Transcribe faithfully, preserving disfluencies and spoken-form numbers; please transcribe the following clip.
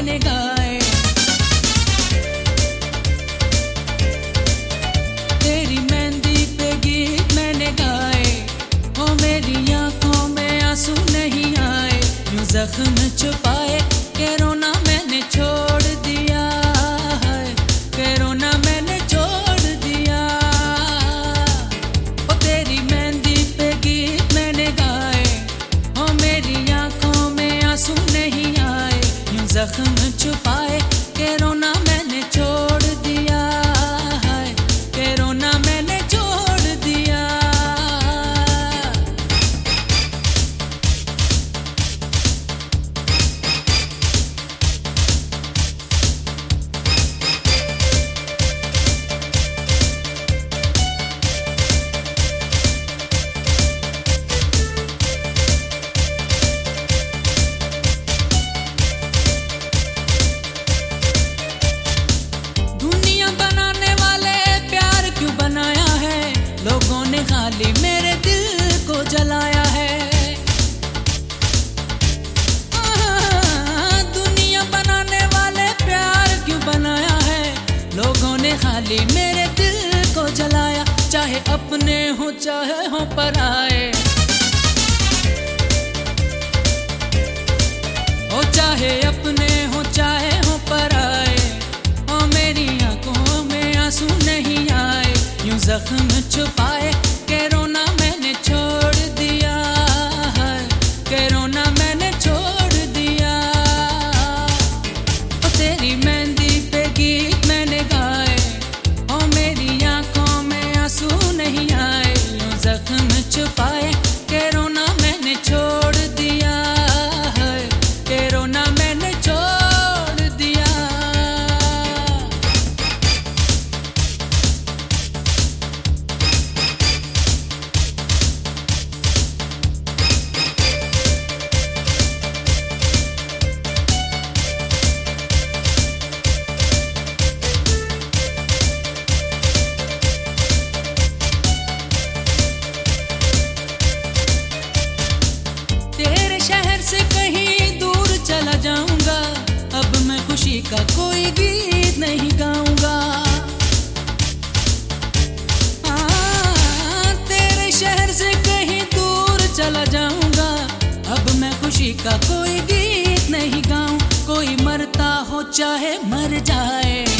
मैंने गाए। तेरी मेहंदी पे गीत मैंने गाए, ओ मेरी आंखों में आंसू नहीं आए। यूं जख्म छुपाए के रोना मैंने छोड़ दिया है, के रोना मैंने छोड़ दिया। ओ तेरी मेहंदी पे गीत मैंने गाए, ओ मेरी आंखों में आंसू नहीं आए। यूं जख्म छुपाए के रोना मैंने छोड़ दिया है, के रोना मैंने छोड़ दिया। दुनिया बनाने वाले प्यार क्यों बनाया है, लोगों ने खाली मेरे दिल को जलाया है। आह, दुनिया बनाने वाले प्यार क्यों बनाया है, लोगों ने खाली मेरे दिल को जलाया। चाहे अपने हो चाहे हो पराए, हो चाहे अपने हो चाहे हो पराए। ओ मेरी आंखों में आंसू नहीं आए, यूं जख्म छुपाए के रोना मैंने छोड़ दिया है, के रोना मैंने छोड़ दिया। ओ तेरी मेहंदी पे गीत मैंने गाए, ओ मेरी आंखों में आंसू नहीं आए। यूं जख्म छुपाए के रोना मैंने छोड़ दिया है, के रोना मैंने छोड़ दिया। तेरे शहर से कहीं दूर चला जाऊंगा, अब मैं खुशी का कोई गीत नहीं गाऊंगा। हाँ, तेरे शहर से कहीं दूर चला जाऊंगा, अब मैं खुशी का कोई गीत नहीं गाऊं। कोई मरता हो चाहे मर जाए,